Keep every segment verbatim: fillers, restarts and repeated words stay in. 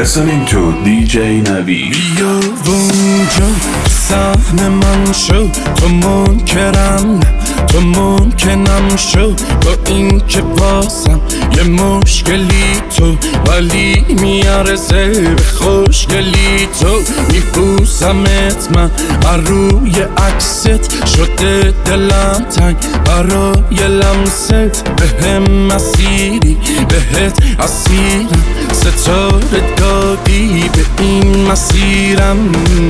listening to دی جی نوید. بیا اونجا صحنه من شو، تو منکرم تو ممکنم شو، با این که بازم یه مشکلی تو، ولی میارزه به خوشگلی تو. میبوسمت من روی عکست، شده دلم تنگ برای لمست. بهم مسیری بهت اسیرم، ستاره دادی به این مسیرم.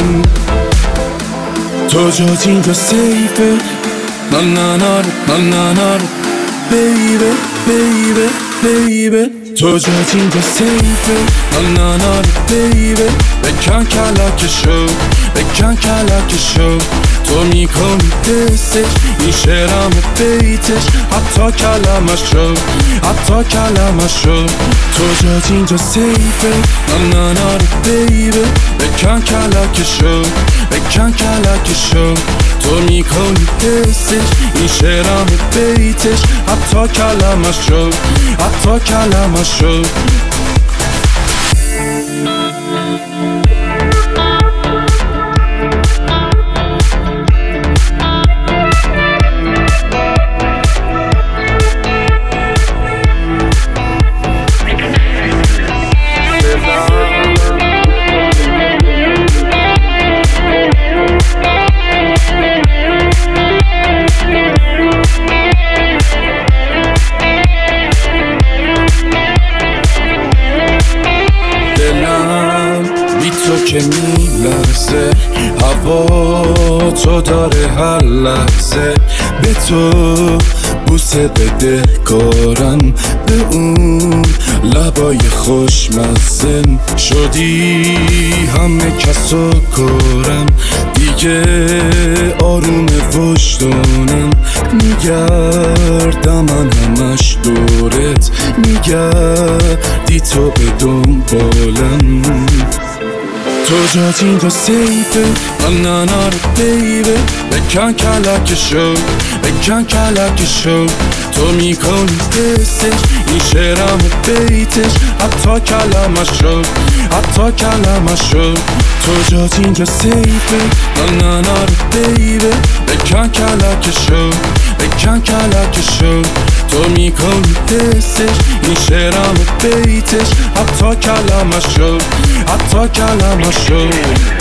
تو جات اینجا سیفه، نا نا نا نا نا نا بیبه بیبه بیبه. تو جات اینجا سیفه، نا نا نا بیبه. بکن کلکشو بکن کلکشو، تو میکنی دستش این شعرم بیتش، حتی کلمشو حتی کلمشو. تو جات اینجا سیفه، نا نا نا بیبه. بکن کلکشو بکن کلکشو، تو میکنی دستش این شعرم بیتش، حتی کلمشو حتی کلمشو. تو که میلرزه، هوا تو داره هر لحظه. به تو بوسه بده کارم، به اون لبای خوشمزن. شدی همه کسا کارم، دیگه آروم وجدانم. میگردم من همش دورت، میگردی تو به دنبالم. تو جات اینجا سیفه، نا نا نا بیبه. بکن کلکشو بکن کلکشو، تو میکنی دستش این شعرم بیتش، حتی کلمشو حتی کلمشو. تو جات اینجا سیفه، نا نا نا بیبه. بکن کلکشو بکن کلکشو، تو میکنی دستش این شعرم بیتش، حتی کلمشو حتی کلمشو.